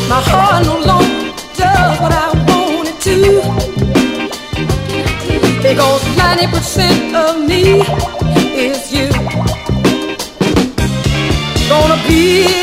My heart no longer does what I want it to, because 90% of me is you. Gonna be